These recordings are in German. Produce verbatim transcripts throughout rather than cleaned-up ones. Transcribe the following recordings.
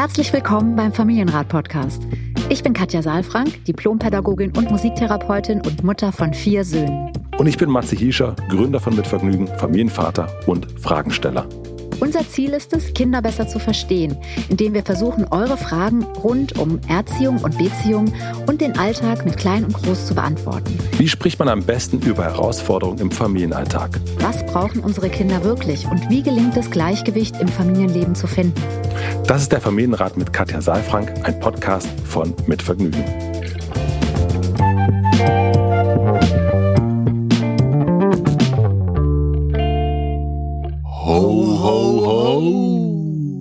Herzlich willkommen beim Familienrat-Podcast. Ich bin Katja Saalfrank, Diplompädagogin und Musiktherapeutin und Mutter von vier Söhnen. Und ich bin Matze Hiescher, Gründer von Mitvergnügen, Familienvater und Fragensteller. Unser Ziel ist es, Kinder besser zu verstehen, indem wir versuchen, eure Fragen rund um Erziehung und Beziehung und den Alltag mit Klein und Groß zu beantworten. Wie spricht man am besten über Herausforderungen im Familienalltag? Was brauchen unsere Kinder wirklich und wie gelingt es, Gleichgewicht im Familienleben zu finden? Das ist der Familienrat mit Katja Saalfrank, ein Podcast von Mitvergnügen. Ho, ho, ho.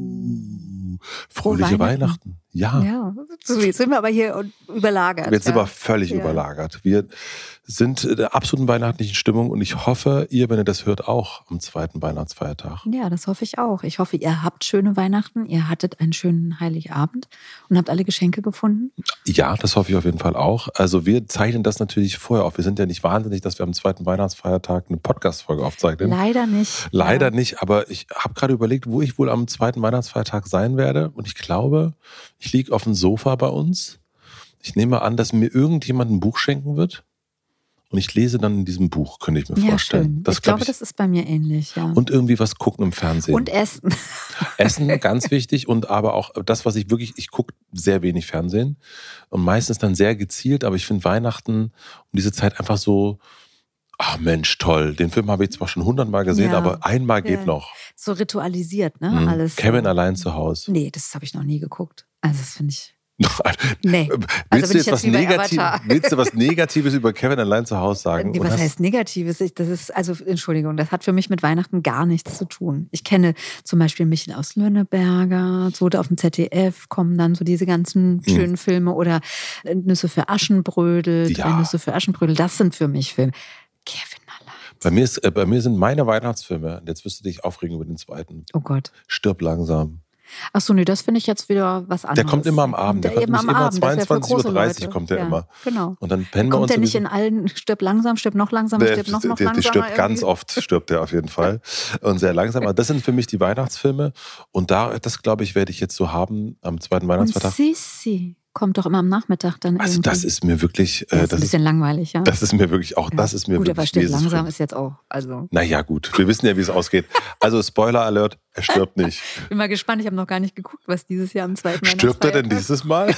Fröhliche Weihnachten. Weihnachten. Ja. Ja, so, jetzt sind wir aber hier überlagert. Jetzt sind ja. wir völlig ja. überlagert. Wir sind in der absoluten weihnachtlichen Stimmung und ich hoffe, ihr, wenn ihr das hört, auch am zweiten Weihnachtsfeiertag. Ja, das hoffe ich auch. Ich hoffe, ihr habt schöne Weihnachten, ihr hattet einen schönen Heiligabend und habt alle Geschenke gefunden. Ja, das hoffe ich auf jeden Fall auch. Also wir zeichnen das natürlich vorher auf. Wir sind ja nicht wahnsinnig, dass wir am zweiten Weihnachtsfeiertag eine Podcast-Folge aufzeichnen. Leider nicht. Leider ja. nicht, aber ich habe gerade überlegt, wo ich wohl am zweiten Weihnachtsfeiertag sein werde und ich glaube, ich liege auf dem Sofa bei uns. Ich nehme an, dass mir irgendjemand ein Buch schenken wird. Und ich lese dann in diesem Buch, könnte ich mir ja, vorstellen. Schön. Das, ich glaube, ich, das ist bei mir ähnlich, ja. Und irgendwie was gucken im Fernsehen. Und essen. Essen, ganz wichtig. Und aber auch das, was ich wirklich, ich gucke sehr wenig Fernsehen. Und meistens dann sehr gezielt. Aber ich finde Weihnachten um diese Zeit einfach so, ach Mensch, toll. Den Film habe ich zwar schon hundertmal gesehen, ja. aber einmal geht ja. noch. So ritualisiert, ne? Mhm. Alles. Kevin so. Allein zu Hause. Nee, das habe ich noch nie geguckt. Also das finde ich... Nee. Willst, also du jetzt was Negativ, willst du was Negatives über Kevin Allein zu Hause sagen? Nee, was Oder? heißt Negatives? Ich, das ist, also Entschuldigung, das hat für mich mit Weihnachten gar nichts zu tun. Ich kenne zum Beispiel Michel aus Lönneberger, so auf dem Z D F kommen dann so diese ganzen schönen hm. Filme oder Nüsse für Aschenbrödel, ja. drei Nüsse für Aschenbrödel, das sind für mich Filme. Kevin Allein. Bei mir, ist, äh, bei mir sind meine Weihnachtsfilme, jetzt wirst du dich aufregen über den zweiten. Oh Gott. Stirb langsam. Ach so, nee, das finde ich jetzt wieder was anderes. Der kommt immer am Abend. Der, der kommt immer Abend. zweiundzwanzig Uhr dreißig kommt der ja, immer. Genau. Und dann pennen wir kommt uns. der nicht in allen, stirbt langsam, stirbt noch langsamer, stirbt noch, noch der, langsamer. Der stirbt irgendwie. ganz oft, stirbt der auf jeden Fall. Und sehr langsam. Aber das sind für mich die Weihnachtsfilme. Und da, das glaube ich, werde ich jetzt so haben am zweiten Weihnachtsfeiertag. Und Sissi kommt doch immer am Nachmittag dann Also irgendwie. das ist mir wirklich... Äh, das ist das ein bisschen ist, langweilig, ja. Das ist mir wirklich, auch ja. das ist mir gut, wirklich... Gut, aber stirbt langsam fremd. ist jetzt auch, also... Naja, gut, wir wissen ja, wie es ausgeht. Also Spoiler Alert, er stirbt nicht. Bin mal gespannt, ich habe noch gar nicht geguckt, was dieses Jahr am zweiten Stirbt er denn dieses Mal?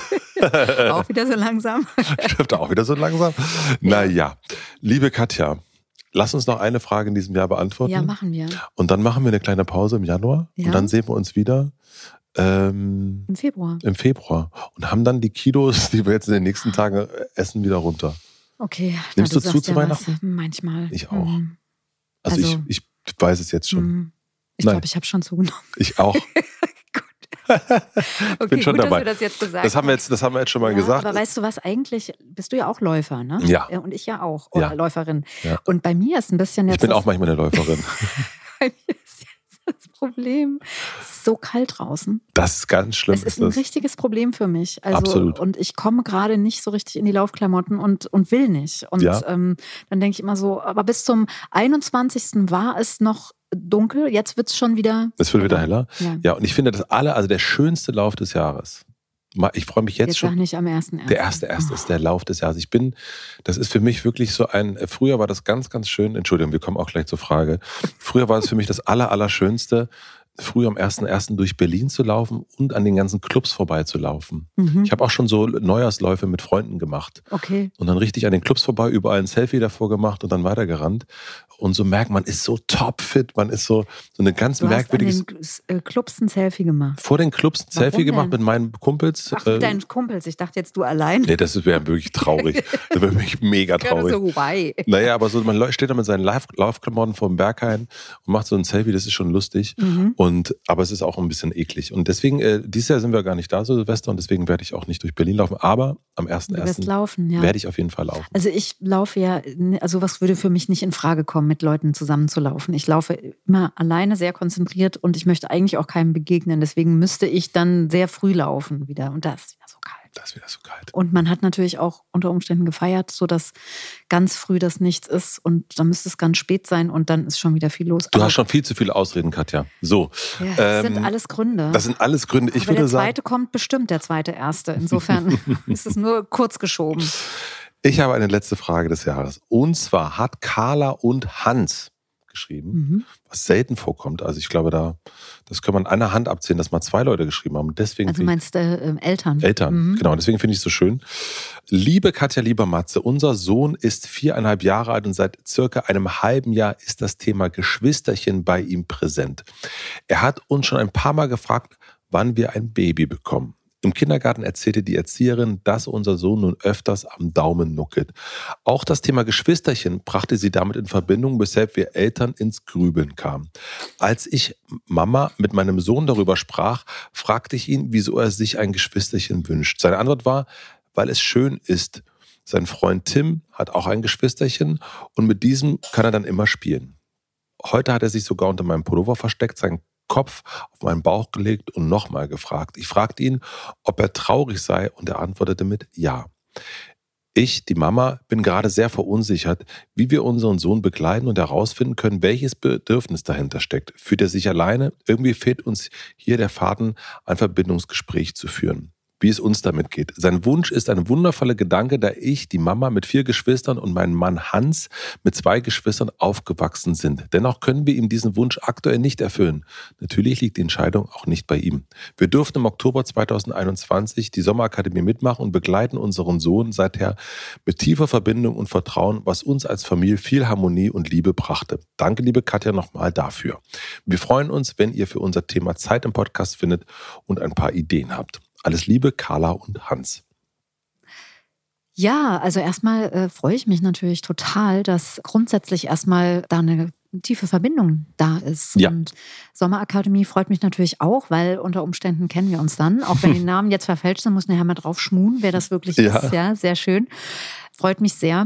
Auch wieder so langsam? Stirbt er auch wieder so langsam? Naja, liebe Katja, lass uns noch eine Frage in diesem Jahr beantworten. Ja, machen wir. Und dann machen wir eine kleine Pause im Januar ja. und dann sehen wir uns wieder ähm, im Februar. Im Februar. Und haben dann die Kilos, die wir jetzt in den nächsten Tagen essen, wieder runter. Okay. Nimmst na, du, du zu zu ja Weihnachten? Was. Manchmal. Ich auch. Mhm. Also, also ich, ich weiß es jetzt schon. Mhm. Ich glaube, ich habe schon zugenommen. Ich auch. Okay, bin schon gut, dabei. dass wir das jetzt gesagt das haben wir jetzt, das haben wir jetzt schon mal ja, gesagt. Aber weißt du was, eigentlich bist du ja auch Läufer, ne? Ja. Und ich ja auch, oder ja. Läuferin. Ja. Und bei mir ist ein bisschen jetzt... Ich bin auch manchmal eine Läuferin. Bei mir ist jetzt das Problem, es ist so kalt draußen. Das ist ganz schlimm. Es ist ein richtiges Problem für mich. Also, Absolut. Und ich komme gerade nicht so richtig in die Laufklamotten und, und will nicht. Und ja. ähm, dann denke ich immer so, aber bis zum einundzwanzigsten war es noch dunkel, jetzt wird es schon wieder... Es wird wieder heller. Ja. ja, und ich finde das alle, also der schönste Lauf des Jahres. Ich freue mich jetzt, jetzt schon. Sag nicht am ersten ersten Der erste erste ist der Lauf des Jahres. Ich bin, das ist für mich wirklich so ein, früher war das ganz, ganz schön, Entschuldigung, wir kommen auch gleich zur Frage. Früher war es für mich das aller, allerschönste, früh am ersten ersten durch Berlin zu laufen und an den ganzen Clubs vorbeizulaufen. Mhm. Ich habe auch schon so Neujahrsläufe mit Freunden gemacht. Okay. Und dann richtig an den Clubs vorbei, überall ein Selfie davor gemacht und dann weitergerannt. Und so merkt man, ist so topfit, man ist so, so eine ganz merkwürdige... Du hast an den Clubs ein Selfie gemacht? Vor den Clubs ein Selfie denn? gemacht mit meinen Kumpels. Ach, mit deinen Kumpels, ich dachte jetzt du allein. Nee, das wäre wirklich traurig. Das wäre wirklich mega traurig. So, why? Naja, aber so, man steht da mit seinen Lauf- Laufklamotten vor dem Berghain und macht so ein Selfie, das ist schon lustig. Mhm. Und, aber es ist auch ein bisschen eklig. Und deswegen, äh, dieses Jahr sind wir gar nicht da, so Silvester, und deswegen werde ich auch nicht durch Berlin laufen. Aber am ersten ersten ja. werde ich auf jeden Fall laufen. Also ich laufe ja, also was würde für mich nicht in Frage kommen, mit Leuten zusammen zu laufen. Ich laufe immer alleine, sehr konzentriert und ich möchte eigentlich auch keinem begegnen. Deswegen müsste ich dann sehr früh laufen wieder. Und da ist ja so kalt. Das wäre so kalt. Und man hat natürlich auch unter Umständen gefeiert, sodass ganz früh das nichts ist und dann müsste es ganz spät sein und dann ist schon wieder viel los. Du Aber hast schon viel zu viele Ausreden, Katja. So. Ja, das ähm, sind alles Gründe. Das sind alles Gründe. Ich Aber würde der sagen, zweite kommt bestimmt, der zweite Erste. Insofern ist es nur kurz geschoben. Ich habe eine letzte Frage des Jahres. Und zwar hat Carla und Hans geschrieben, mhm. was selten vorkommt. Also ich glaube, da das kann man an einer Hand abzählen, dass mal zwei Leute geschrieben haben. Deswegen also meinst du äh, Eltern? Eltern, mhm. genau. Deswegen finde ich es so schön. Liebe Katja, lieber Matze, unser Sohn ist viereinhalb Jahre alt und seit circa einem halben Jahr ist das Thema Geschwisterchen bei ihm präsent. Er hat uns schon ein paar Mal gefragt, wann wir ein Baby bekommen. Im Kindergarten erzählte die Erzieherin, dass unser Sohn nun öfters am Daumen nuckelt. Auch das Thema Geschwisterchen brachte sie damit in Verbindung, weshalb wir Eltern ins Grübeln kamen. Als ich Mama mit meinem Sohn darüber sprach, fragte ich ihn, wieso er sich ein Geschwisterchen wünscht. Seine Antwort war, weil es schön ist. Sein Freund Tim hat auch ein Geschwisterchen und mit diesem kann er dann immer spielen. Heute hat er sich sogar unter meinem Pullover versteckt, sein Kopf auf meinen Bauch gelegt und nochmal gefragt. Ich fragte ihn, ob er traurig sei und er antwortete mit Ja. Ich, die Mama, bin gerade sehr verunsichert, wie wir unseren Sohn begleiten und herausfinden können, welches Bedürfnis dahinter steckt. Fühlt er sich alleine? Irgendwie fehlt uns hier der Faden, ein Verbindungsgespräch zu führen. Wie es uns damit geht. Sein Wunsch ist ein wundervoller Gedanke, da ich, die Mama mit vier Geschwistern und mein Mann Hans mit zwei Geschwistern aufgewachsen sind. Dennoch können wir ihm diesen Wunsch aktuell nicht erfüllen. Natürlich liegt die Entscheidung auch nicht bei ihm. Wir durften im Oktober zweitausendeinundzwanzig die Sommerakademie mitmachen und begleiten unseren Sohn seither mit tiefer Verbindung und Vertrauen, was uns als Familie viel Harmonie und Liebe brachte. Danke, liebe Katja, nochmal dafür. Wir freuen uns, wenn ihr für unser Thema Zeit im Podcast findet und ein paar Ideen habt. Alles Liebe, Carla und Hans. Ja, also erstmal äh, freue ich mich natürlich total, dass grundsätzlich erstmal da eine tiefe Verbindung da ist. Ja. Und Sommerakademie freut mich natürlich auch, weil unter Umständen kennen wir uns dann. Auch wenn die Namen jetzt verfälscht sind, muss nachher mal drauf schmuhen, wer das wirklich Ja. ist. Ja, sehr schön. Freut mich sehr.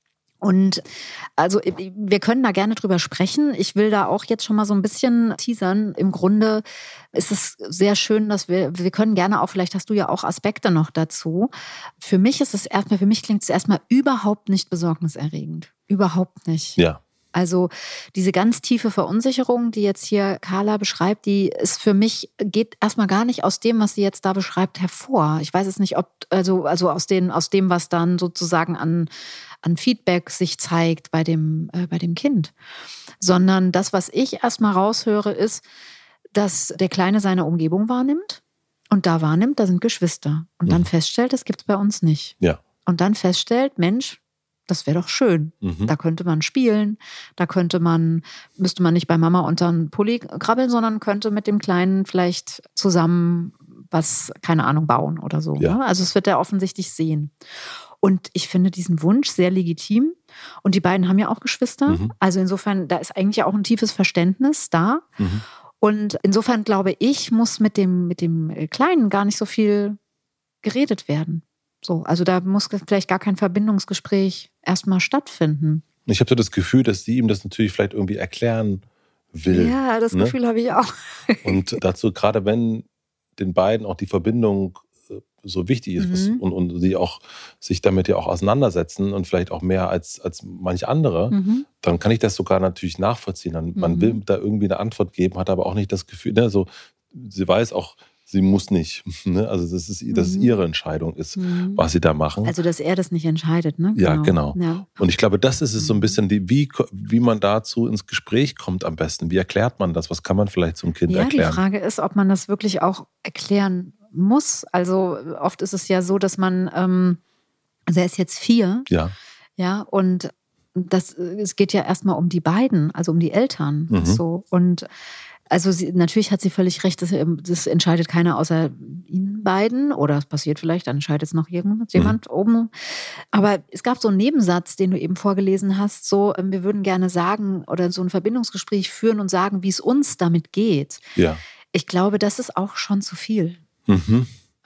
Und also wir können da gerne drüber sprechen. Ich will da auch jetzt schon mal so ein bisschen teasern. Im Grunde ist es sehr schön, dass wir, wir können gerne auch, vielleicht hast du ja auch Aspekte noch dazu. Für mich ist es erstmal, für mich klingt es erstmal überhaupt nicht besorgniserregend. Überhaupt nicht. Ja. Also diese ganz tiefe Verunsicherung, die jetzt hier Carla beschreibt, die ist für mich, geht erstmal gar nicht aus dem, was sie jetzt da beschreibt, hervor. Ich weiß es nicht, ob, also, also aus, den, aus dem, was dann sozusagen an, an Feedback sich zeigt bei dem, äh, bei dem Kind. Sondern das, was ich erstmal raushöre, ist, dass der Kleine seine Umgebung wahrnimmt und da wahrnimmt, da sind Geschwister. Und dann mhm. feststellt, das gibt es bei uns nicht. Ja. Und dann feststellt, Mensch, das wäre doch schön. Mhm. Da könnte man spielen, da könnte man, müsste man nicht bei Mama unter den Pulli krabbeln, sondern könnte mit dem Kleinen vielleicht zusammen was, keine Ahnung, bauen oder so. Ja. Ne? Also es wird er offensichtlich sehen. Und ich finde diesen Wunsch sehr legitim. Und die beiden haben ja auch Geschwister. Mhm. Also insofern, da ist eigentlich auch ein tiefes Verständnis da. Mhm. Und insofern glaube ich, muss mit dem, mit dem Kleinen gar nicht so viel geredet werden. So, also da muss vielleicht gar kein Verbindungsgespräch erstmal stattfinden. Ich habe so das Gefühl, dass sie ihm das natürlich vielleicht irgendwie erklären will. Ja, das ne? Gefühl habe ich auch. Und dazu, gerade wenn den beiden auch die Verbindung so wichtig ist, mhm. und, und sie auch sich damit ja auch auseinandersetzen und vielleicht auch mehr als, als manch andere, mhm. dann kann ich das sogar natürlich nachvollziehen. Dann, mhm. Man will da irgendwie eine Antwort geben, hat aber auch nicht das Gefühl, ne, so, sie weiß auch, sie muss nicht. Ne? Also das ist, dass es ihre Entscheidung ist, mhm. was sie da machen. Also dass er das nicht entscheidet, ne? Genau. Ja, genau. Ja. Und ich glaube, das ist es so ein bisschen, die, wie, wie man dazu ins Gespräch kommt am besten. Wie erklärt man das? Was kann man vielleicht zum Kind ja, erklären? Ja, die Frage ist, ob man das wirklich auch erklären muss. Also oft ist es ja so, dass man, ähm, also er ist jetzt vier. Ja. Ja, und das, es geht ja erstmal um die beiden, also um die Eltern. Mhm. So. Und also sie, natürlich hat sie völlig recht, das, das entscheidet keiner außer ihnen beiden. Oder es passiert vielleicht, dann entscheidet es noch jemand, jemand mhm. oben. Aber es gab so einen Nebensatz, den du eben vorgelesen hast, so, wir würden gerne sagen oder so ein Verbindungsgespräch führen und sagen, wie es uns damit geht. Ja. Ich glaube, das ist auch schon zu viel. Mhm.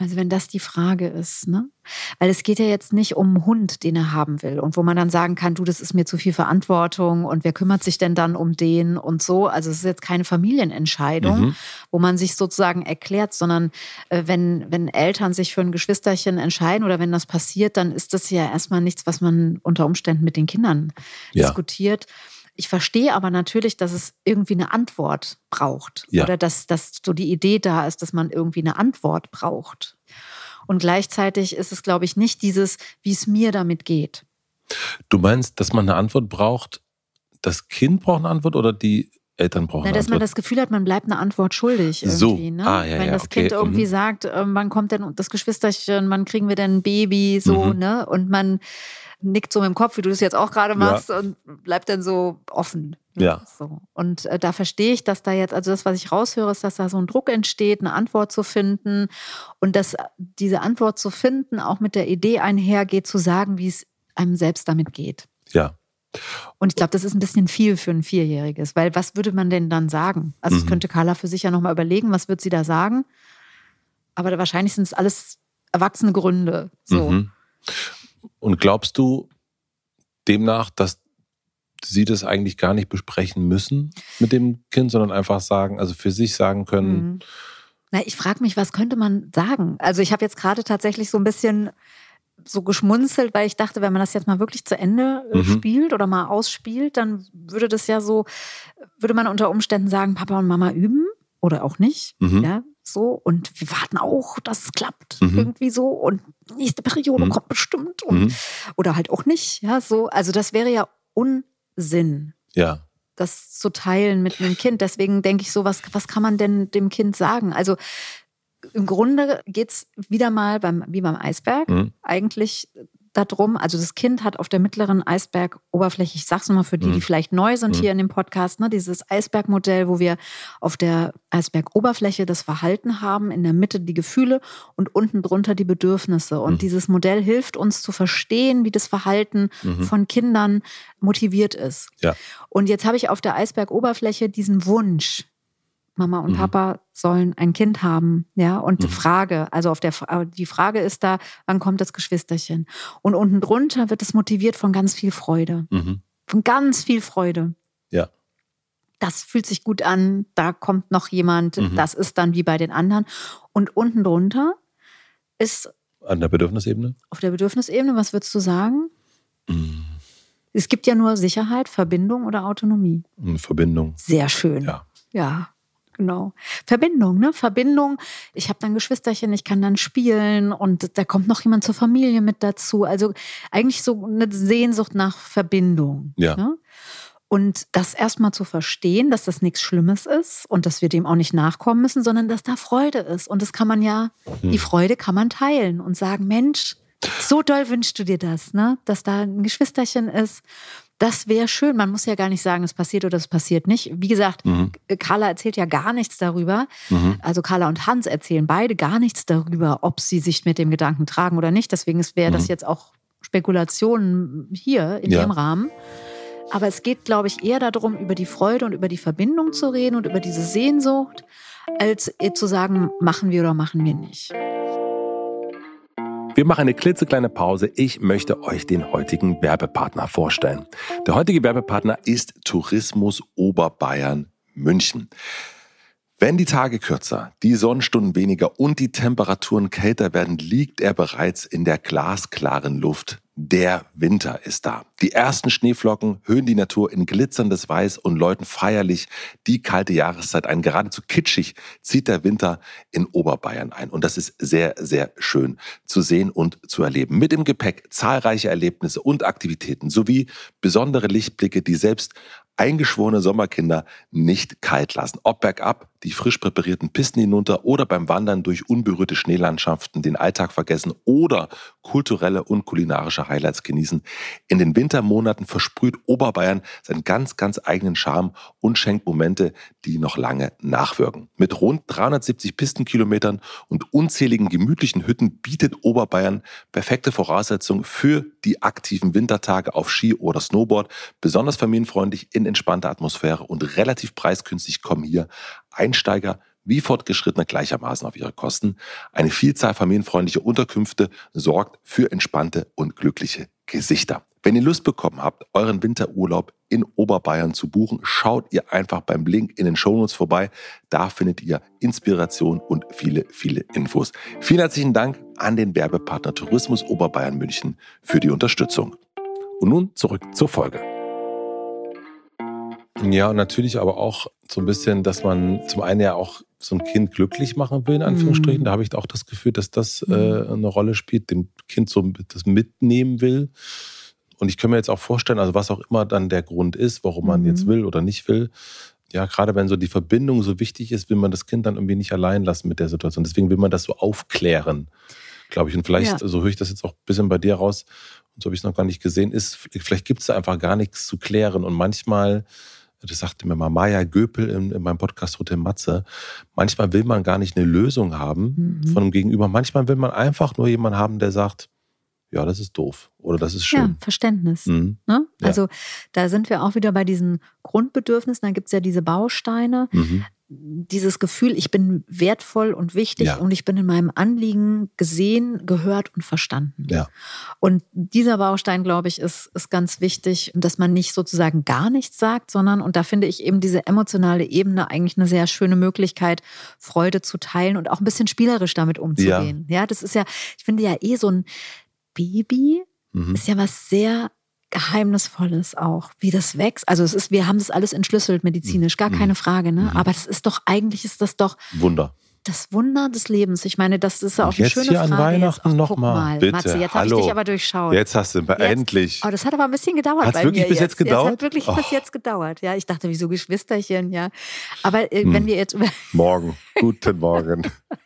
Also wenn das die Frage ist, ne? Weil es geht ja jetzt nicht um einen Hund, den er haben will und wo man dann sagen kann, du, das ist mir zu viel Verantwortung und wer kümmert sich denn dann um den und so. Also es ist jetzt keine Familienentscheidung, mhm. wo man sich sozusagen erklärt, sondern äh, wenn, wenn Eltern sich für ein Geschwisterchen entscheiden oder wenn das passiert, dann ist das ja erstmal nichts, was man unter Umständen mit den Kindern ja. diskutiert. Ich verstehe aber natürlich, dass es irgendwie eine Antwort braucht. Ja. Oder dass, dass so die Idee da ist, dass man irgendwie eine Antwort braucht. Und gleichzeitig ist es, glaube ich, nicht dieses, wie es mir damit geht. Du meinst, dass man eine Antwort braucht, das Kind braucht eine Antwort oder die Eltern brauchen Na, eine dass Antwort? man das Gefühl hat, man bleibt eine Antwort schuldig irgendwie. So. Ne? Ah, ja, Wenn ja, das okay. Kind irgendwie mhm. sagt, äh, wann kommt denn das Geschwisterchen, wann kriegen wir denn ein Baby, so, mhm. ne? Und man nickt so mit dem Kopf, wie du das jetzt auch gerade machst, ja. und bleibt dann so offen. Ne? Ja. So. Und äh, da verstehe ich, dass da jetzt, also das, was ich raushöre, ist, dass da so ein Druck entsteht, eine Antwort zu finden und dass diese Antwort zu finden auch mit der Idee einhergeht, zu sagen, wie es einem selbst damit geht. Ja. Und ich glaube, das ist ein bisschen viel für ein Vierjähriges, weil was würde man denn dann sagen? Also das mhm. könnte Carla für sich ja nochmal überlegen, was wird sie da sagen? Aber wahrscheinlich sind es alles erwachsene Gründe. So. Mhm. Und glaubst du demnach, dass Sie das eigentlich gar nicht besprechen müssen mit dem Kind, sondern einfach sagen, also für sich sagen können? Mhm. Na, ich frage mich, was könnte man sagen? Also ich habe jetzt gerade tatsächlich so ein bisschen so geschmunzelt, weil ich dachte, wenn man das jetzt mal wirklich zu Ende mhm. spielt oder mal ausspielt, dann würde das ja so, würde man unter Umständen sagen, Papa und Mama üben oder auch nicht, mhm. ja, so, und wir warten auch, dass es klappt, mhm. irgendwie so, und nächste Periode mhm. kommt bestimmt und mhm. oder halt auch nicht, ja, so, also das wäre ja Unsinn. Ja. Das zu teilen mit einem Kind. Deswegen denke ich so, was, was kann man denn dem Kind sagen? Also im Grunde geht es wieder mal beim, wie beim Eisberg mhm. eigentlich darum, also das Kind hat auf der mittleren Eisbergoberfläche, ich sag's nochmal für die, mhm. die vielleicht neu sind mhm. hier in dem Podcast, ne, dieses Eisbergmodell, wo wir auf der Eisbergoberfläche das Verhalten haben, in der Mitte die Gefühle und unten drunter die Bedürfnisse. Und mhm. dieses Modell hilft uns zu verstehen, wie das Verhalten mhm. von Kindern motiviert ist. Ja. Und jetzt habe ich auf der Eisbergoberfläche diesen Wunsch, Mama und mhm. Papa sollen ein Kind haben, ja, und mhm. Frage, also auf der, die Frage ist da, wann kommt das Geschwisterchen? Und unten drunter wird es motiviert von ganz viel Freude, mhm. von ganz viel Freude. Ja. Das fühlt sich gut an, da kommt noch jemand, mhm. das ist dann wie bei den anderen. Und unten drunter ist an der Bedürfnisebene? Auf der Bedürfnisebene, was würdest du sagen? Mhm. Es gibt ja nur Sicherheit, Verbindung oder Autonomie. Verbindung. Sehr schön. Ja. Ja. Genau. Verbindung, ne? Verbindung. Ich habe dann Geschwisterchen, ich kann dann spielen und da kommt noch jemand zur Familie mit dazu. Also eigentlich so eine Sehnsucht nach Verbindung. Ja. Ne? Und das erstmal zu verstehen, dass das nichts Schlimmes ist und dass wir dem auch nicht nachkommen müssen, sondern dass da Freude ist. Und das kann man ja, hm. die Freude kann man teilen und sagen, Mensch, so doll wünschst du dir das, ne? Dass da ein Geschwisterchen ist. Das wäre schön. Man muss ja gar nicht sagen, es passiert oder es passiert nicht. Wie gesagt, mhm. Carla erzählt ja gar nichts darüber. Mhm. Also Carla und Hans erzählen beide gar nichts darüber, ob sie sich mit dem Gedanken tragen oder nicht. Deswegen wäre mhm. das jetzt auch Spekulation hier in ja. dem Rahmen. Aber es geht, glaube ich, eher darum, über die Freude und über die Verbindung zu reden und über diese Sehnsucht, als zu sagen, machen wir oder machen wir nicht. Wir machen eine klitzekleine Pause. Ich möchte euch den heutigen Werbepartner vorstellen. Der heutige Werbepartner ist Tourismus Oberbayern München. Wenn die Tage kürzer, die Sonnenstunden weniger und die Temperaturen kälter werden, liegt er bereits in der glasklaren Luft. Der Winter ist da. Die ersten Schneeflocken hüllen die Natur in glitzerndes Weiß und läuten feierlich die kalte Jahreszeit ein. Geradezu kitschig zieht der Winter in Oberbayern ein. Und das ist sehr, sehr schön zu sehen und zu erleben. Mit im Gepäck zahlreiche Erlebnisse und Aktivitäten sowie besondere Lichtblicke, die selbst eingeschworene Sommerkinder nicht kalt lassen. Ob bergab, die frisch präparierten Pisten hinunter oder beim Wandern durch unberührte Schneelandschaften den Alltag vergessen oder kulturelle und kulinarische Highlights genießen. In den Wintermonaten versprüht Oberbayern seinen ganz, ganz eigenen Charme und schenkt Momente, die noch lange nachwirken. Mit rund dreihundertsiebzig Pistenkilometern und unzähligen gemütlichen Hütten bietet Oberbayern perfekte Voraussetzungen für die aktiven Wintertage auf Ski oder Snowboard. Besonders familienfreundlich in entspannter Atmosphäre und relativ preisgünstig kommen hier Einsteiger wie Fortgeschrittene gleichermaßen auf ihre Kosten. Eine Vielzahl familienfreundlicher Unterkünfte sorgt für entspannte und glückliche Gesichter. Wenn ihr Lust bekommen habt, euren Winterurlaub in Oberbayern zu buchen, schaut ihr einfach beim Link in den Shownotes vorbei. Da findet ihr Inspiration und viele, viele Infos. Vielen herzlichen Dank an den Werbepartner Tourismus Oberbayern München für die Unterstützung. Und nun zurück zur Folge. Ja, und natürlich aber auch so ein bisschen, dass man zum einen ja auch so ein Kind glücklich machen will, in Anführungsstrichen. Mhm. Da habe ich auch das Gefühl, dass das äh, eine Rolle spielt, dem Kind so das mitnehmen will. Und ich kann mir jetzt auch vorstellen, also was auch immer dann der Grund ist, warum man mhm. jetzt will oder nicht will, ja, gerade wenn so die Verbindung so wichtig ist, will man das Kind dann irgendwie nicht allein lassen mit der Situation. Deswegen will man das so aufklären, glaube ich. Und vielleicht, ja. so höre ich das jetzt auch ein bisschen bei dir raus, und so habe ich es noch gar nicht gesehen, ist, vielleicht gibt es da einfach gar nichts zu klären. Und manchmal, das sagte mir mal Maja Göpel in, in meinem Podcast Hotel Matze, manchmal will man gar nicht eine Lösung haben mhm. von einem Gegenüber. Manchmal will man einfach nur jemanden haben, der sagt, ja, das ist doof oder das ist schön. Ja, Verständnis. Mhm. Ne? Also ja. da sind wir auch wieder bei diesen Grundbedürfnissen. Da gibt es ja diese Bausteine. Mhm. Dieses Gefühl, ich bin wertvoll und wichtig ja. und ich bin in meinem Anliegen gesehen, gehört und verstanden. Ja. Und dieser Baustein, glaube ich, ist, ist ganz wichtig, dass man nicht sozusagen gar nichts sagt, sondern, und da finde ich eben diese emotionale Ebene eigentlich eine sehr schöne Möglichkeit, Freude zu teilen und auch ein bisschen spielerisch damit umzugehen. Ja, ja das ist ja, ich finde ja eh so ein Baby mhm. ist ja was sehr Geheimnisvolles auch, wie das wächst. Also es ist, wir haben das alles entschlüsselt medizinisch, gar keine Frage, ne? Mhm. Aber das ist doch, eigentlich ist das doch Wunder. Das Wunder des Lebens. Ich meine, das ist ja auch eine schöne schöne Frage. Jetzt hier an Weihnachten nochmal. Bitte, Matze, jetzt hallo. habe ich dich aber durchschaut. Jetzt hast du jetzt, endlich. Oh, das hat aber ein bisschen gedauert Hat's bei wirklich mir bis jetzt, jetzt gedauert? Es hat wirklich oh. bis jetzt gedauert. Ja, ich dachte, wieso Geschwisterchen, ja. Aber äh, hm. wenn wir jetzt über... Morgen, guten Morgen.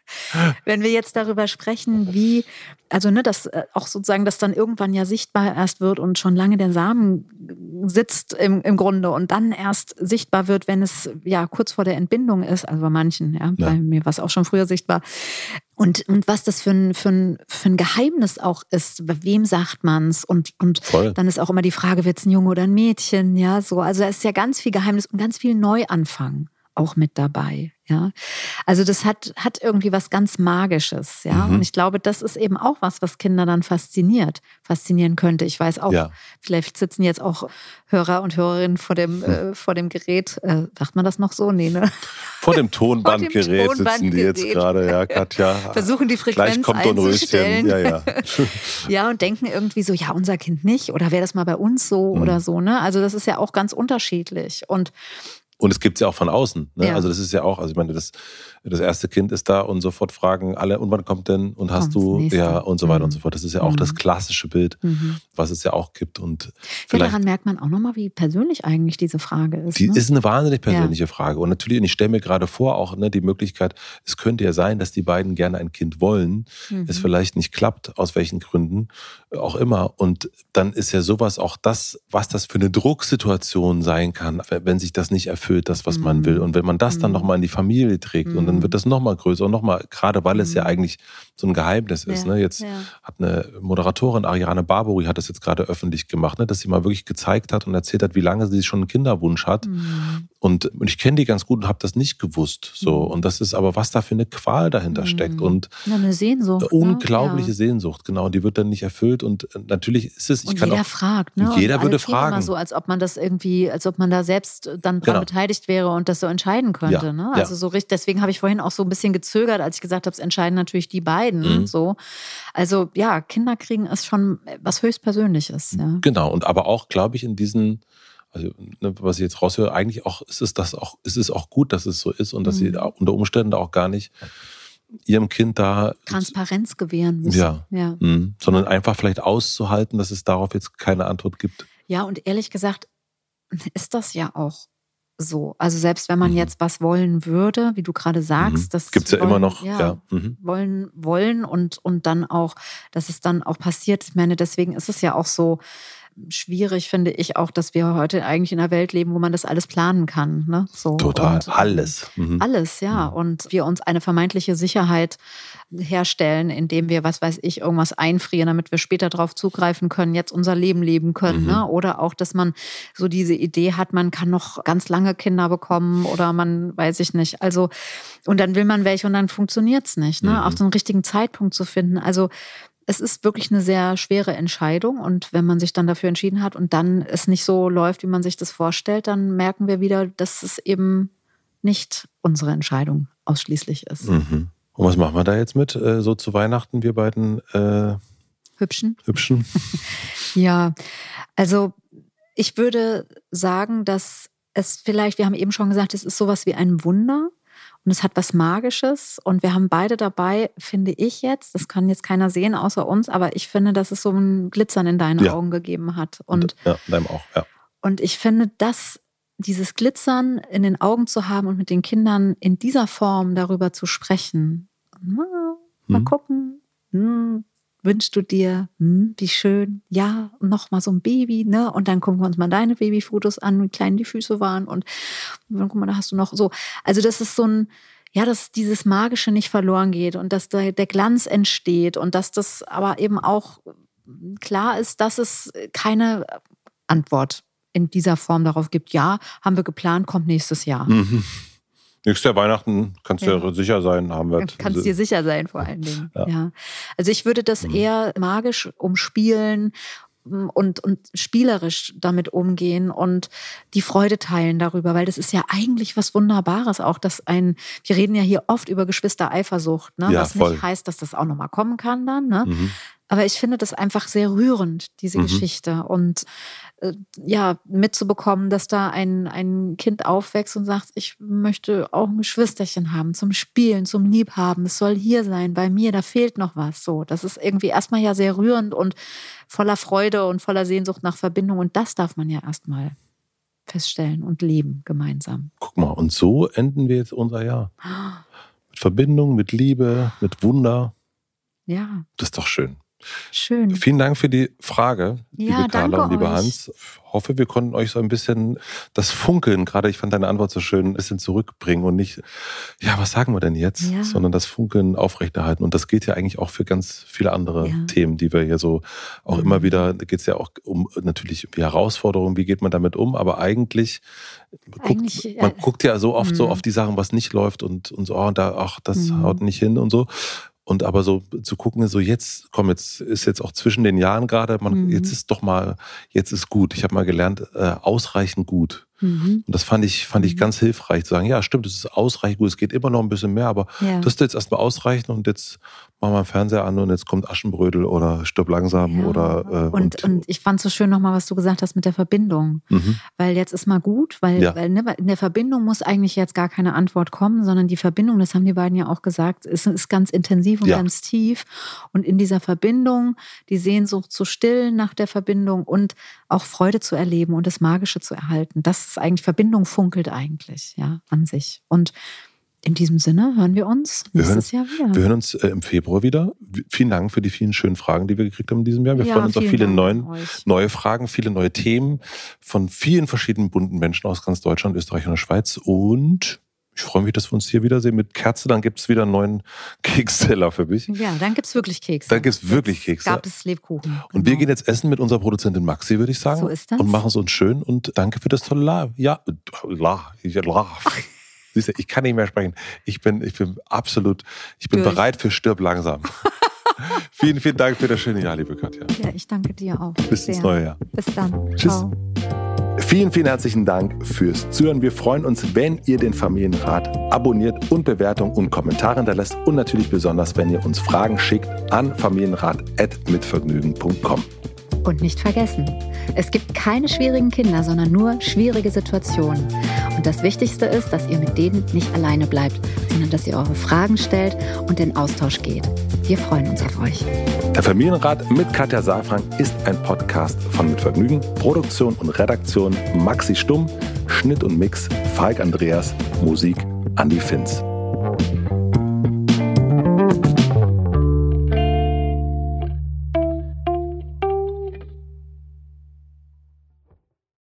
Wenn wir jetzt darüber sprechen, wie, also ne, dass äh, auch sozusagen, dass dann irgendwann ja sichtbar erst wird und schon lange der Samen sitzt im, im Grunde und dann erst sichtbar wird, wenn es ja kurz vor der Entbindung ist, also bei manchen, ja, ja. bei mir war es auch schon früher sichtbar. Und, und was das für ein, für, ein, für ein Geheimnis auch ist, bei wem sagt man es? Und, und dann ist auch immer die Frage, wird es ein Junge oder ein Mädchen? Ja, so. Also da ist ja ganz viel Geheimnis und ganz viel Neuanfang auch mit dabei. Ja, also das hat, hat irgendwie was ganz Magisches, ja. Mhm. Und ich glaube, das ist eben auch was, was Kinder dann fasziniert, faszinieren könnte. Ich weiß auch, ja. vielleicht sitzen jetzt auch Hörer und Hörerinnen vor dem, hm. äh, vor dem Gerät. Äh, sagt man das noch so? Nee, ne? Vor dem Tonbandgerät, vor dem Tonbandgerät sitzen die jetzt gerade, ja, Katja. Versuchen die Frequenz kommt einzustellen. Ja, ja. ja, und denken irgendwie so, ja, unser Kind nicht. Oder wäre das mal bei uns so mhm. oder so, ne? Also das ist ja auch ganz unterschiedlich. Und Und es gibt es ja auch von außen. Ne? Ja. Also das ist ja auch, also ich meine, das, das erste Kind ist da und sofort fragen alle, und wann kommt denn? Und hast du, ja, und so weiter mhm. und so fort. Das ist ja auch mhm. das klassische Bild, mhm. was es ja auch gibt. Und ja, daran merkt man auch nochmal, wie persönlich eigentlich diese Frage ist. Die ne? ist eine wahnsinnig persönliche ja. Frage. Und natürlich, und ich stelle mir gerade vor, auch ne, die Möglichkeit, es könnte ja sein, dass die beiden gerne ein Kind wollen, mhm. es vielleicht nicht klappt, aus welchen Gründen auch immer. Und dann ist ja sowas auch das, was das für eine Drucksituation sein kann, wenn sich das nicht erfüllt, das, was mhm. man will. Und wenn man das dann nochmal in die Familie trägt mhm. und dann wird das nochmal größer und nochmal, gerade weil es ja eigentlich so ein Geheimnis ist. Ja, ne? Jetzt ja. hat eine Moderatorin, Ariane Barbori, hat das jetzt gerade öffentlich gemacht, ne? dass sie mal wirklich gezeigt hat und erzählt hat, wie lange sie schon einen Kinderwunsch hat. Mhm. Und, und ich kenne die ganz gut und habe das nicht gewusst. So. Mhm. Und das ist aber, was da für eine Qual dahinter mhm. steckt. Und ja, eine Sehnsucht. Eine unglaubliche ne? ja. Sehnsucht, genau. Und die wird dann nicht erfüllt. Und natürlich ist es, ich und kann jeder auch, fragt, ne? Jeder und würde fragen. Immer so, als ob man das irgendwie, als ob man da selbst dann dran genau. beteiligt wäre und das so entscheiden könnte. Ja. Ne? Also ja. so richtig, deswegen habe ich vorhin auch so ein bisschen gezögert, als ich gesagt habe, es entscheiden natürlich die beiden. Mhm. So. Also ja, Kinder kriegen ist schon was Höchstpersönliches. Ja. Genau, und aber auch, glaube ich, in diesen, also ne, was ich jetzt raushöre, eigentlich auch ist es das auch, ist es auch gut, dass es so ist und dass mhm. sie unter Umständen auch gar nicht ihrem Kind da Transparenz gewähren müssen. Ja, ja. Mhm. sondern einfach vielleicht auszuhalten, dass es darauf jetzt keine Antwort gibt. Ja, und ehrlich gesagt ist das ja auch so. Also selbst wenn man mhm. jetzt was wollen würde, wie du gerade sagst, mhm. das gibt es ja wollen, immer noch. Ja, ja. Mhm. wollen, wollen und, und dann auch, dass es dann auch passiert. Ich meine, deswegen ist es ja auch so, schwierig finde ich auch, dass wir heute eigentlich in einer Welt leben, wo man das alles planen kann. Ne? So, Total, und, alles. Mhm. Alles, ja. Und wir uns eine vermeintliche Sicherheit herstellen, indem wir, was weiß ich, irgendwas einfrieren, damit wir später darauf zugreifen können, jetzt unser Leben leben können. Mhm. Ne? Oder auch, dass man so diese Idee hat, man kann noch ganz lange Kinder bekommen oder man, weiß ich nicht. Also, und dann will man welche und dann funktioniert es nicht. Ne? Mhm. Auch so einen richtigen Zeitpunkt zu finden. Also, es ist wirklich eine sehr schwere Entscheidung und wenn man sich dann dafür entschieden hat und dann es nicht so läuft, wie man sich das vorstellt, dann merken wir wieder, dass es eben nicht unsere Entscheidung ausschließlich ist. Mhm. Und was machen wir da jetzt mit, äh, so zu Weihnachten, wir beiden äh, Hübschen? Hübschen? Ja, also ich würde sagen, dass es vielleicht, wir haben eben schon gesagt, es ist sowas wie ein Wunder. Und es hat was Magisches und wir haben beide dabei, finde ich jetzt, das kann jetzt keiner sehen außer uns, aber ich finde, dass es so ein Glitzern in deinen ja. Augen gegeben hat. Und, ja, in deinem auch, ja. Und ich finde, dass dieses Glitzern in den Augen zu haben und mit den Kindern in dieser Form darüber zu sprechen, na, mal hm. gucken, hm, wünschst du dir, hm, wie schön, ja, noch mal so ein Baby, ne? Und dann gucken wir uns mal deine Babyfotos an, wie klein die Füße waren und dann guck mal, da hast du noch so. Also das ist so ein, ja, dass dieses Magische nicht verloren geht und dass der, der Glanz entsteht und dass das aber eben auch klar ist, dass es keine Antwort in dieser Form darauf gibt. Ja, haben wir geplant, kommt nächstes Jahr. Mhm. Nächstes Jahr Weihnachten kannst du ja. ja sicher sein, haben wir. Kannst dir sicher sein, vor allen Dingen. Ja. ja. Also ich würde das mhm. eher magisch umspielen und, und spielerisch damit umgehen und die Freude teilen darüber, weil das ist ja eigentlich was Wunderbares auch, dass ein, wir reden ja hier oft über Geschwistereifersucht, ne? Ja, was voll. nicht heißt, dass das auch nochmal kommen kann dann, ne? Mhm. Aber ich finde das einfach sehr rührend, diese mhm. Geschichte. Und äh, ja, mitzubekommen, dass da ein, ein Kind aufwächst und sagt, ich möchte auch ein Geschwisterchen haben zum Spielen, zum Liebhaben. Es soll hier sein, bei mir, da fehlt noch was. So, das ist irgendwie erstmal ja sehr rührend und voller Freude und voller Sehnsucht nach Verbindung. Und das darf man ja erstmal feststellen und leben gemeinsam. Guck mal, und so enden wir jetzt unser Jahr. Mit Verbindung, mit Liebe, mit Wunder. Ja. Das ist doch schön. Schön. Vielen Dank für die Frage, ja, liebe Carla und liebe euch. Hans. Ich hoffe, wir konnten euch so ein bisschen das Funkeln, gerade ich fand deine Antwort so schön, ein bisschen zurückbringen und nicht, ja, was sagen wir denn jetzt, ja. sondern das Funkeln aufrechterhalten. Und das gilt ja eigentlich auch für ganz viele andere ja. Themen, die wir hier so auch mhm. immer wieder, da geht es ja auch um natürlich die Herausforderungen, wie geht man damit um, aber eigentlich, eigentlich guckt, man äh, guckt ja so oft mhm. so auf die Sachen, was nicht läuft und, und so, oh, da, ach, das mhm. haut nicht hin und so. Und aber so zu gucken, so jetzt, komm, jetzt ist jetzt auch zwischen den Jahren gerade, man, mhm. jetzt ist doch mal, jetzt ist gut. Ich habe mal gelernt, äh, ausreichend gut. Mhm. Und das fand ich, fand ich mhm. ganz hilfreich, zu sagen, ja, stimmt, es ist ausreichend gut, es geht immer noch ein bisschen mehr, aber ja. das ist jetzt erstmal ausreichend und jetzt machen wir den Fernseher an und jetzt kommt Aschenbrödel oder Stirb langsam ja. oder äh, und, und, und ich fand so schön nochmal, was du gesagt hast mit der Verbindung. Mhm. Weil jetzt ist mal gut, weil, ja. weil ne, in der Verbindung muss eigentlich jetzt gar keine Antwort kommen, sondern die Verbindung, das haben die beiden ja auch gesagt, ist, ist ganz intensiv und ja. ganz tief. Und in dieser Verbindung die Sehnsucht zu stillen nach der Verbindung und auch Freude zu erleben und das Magische zu erhalten. Das ist eigentlich, Verbindung funkelt eigentlich, ja, an sich. Und in diesem Sinne hören wir uns nächstes wir hören, Jahr wieder. Wir hören uns äh, im Februar wieder. Vielen Dank für die vielen schönen Fragen, die wir gekriegt haben in diesem Jahr. Wir ja, freuen uns auf viele neuen, neue Fragen, viele neue Themen von vielen verschiedenen bunten Menschen aus ganz Deutschland, Österreich und der Schweiz. Und ich freue mich, dass wir uns hier wiedersehen mit Kerze. Dann gibt es wieder einen neuen Keksteller für mich. Ja, dann gibt es wirklich Kekse. Dann gibt es wirklich Kekse. Gab es Lebkuchen. Genau. Und wir gehen jetzt essen mit unserer Produzentin Maxi, würde ich sagen. So ist das. Und machen es uns schön. Und danke für das tolle La. Ja, La. La. Siehst du, ich kann nicht mehr sprechen. Ich bin, ich bin absolut, ich bin Durch. bereit für Stirb langsam. Vielen, vielen Dank für das schöne Jahr, liebe Katja. Ja, ich danke dir auch. Bis ins neue Jahr. Bis dann. Tschüss. Ciao. Vielen, vielen herzlichen Dank fürs Zuhören. Wir freuen uns, wenn ihr den Familienrat abonniert und Bewertungen und Kommentare hinterlässt und natürlich besonders, wenn ihr uns Fragen schickt an familienrat at mitvergnügen punkt com. Und nicht vergessen, es gibt keine schwierigen Kinder, sondern nur schwierige Situationen. Und das Wichtigste ist, dass ihr mit denen nicht alleine bleibt, sondern dass ihr eure Fragen stellt und in Austausch geht. Wir freuen uns auf euch. Der Familienrat mit Katja Saalfrank ist ein Podcast von Mit Vergnügen. Produktion und Redaktion Maxi Stumm, Schnitt und Mix Falk Andreas, Musik Andi Finz.